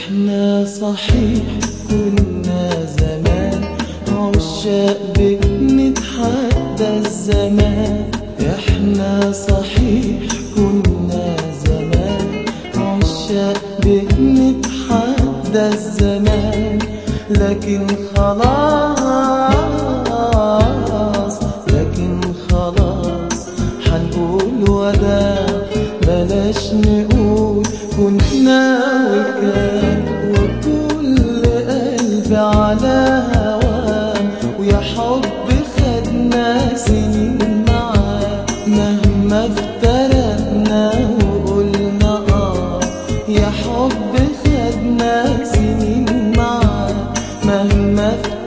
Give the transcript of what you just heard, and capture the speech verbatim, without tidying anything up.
احنا صحيح كنا زمان عشاق بنتحدى الزمان. احنا صحيح كنا زمان عشاق بنتحدى الزمان، لكن خلاص لكن خلاص حنقول وداع، بلاش نقول كنا وكان. وكل قلب على هواه، ويا حب خدنا سنين معاه، مهما افترقنا وقلنا اه. يا حب خدنا سنين معاه، مهما افترقنا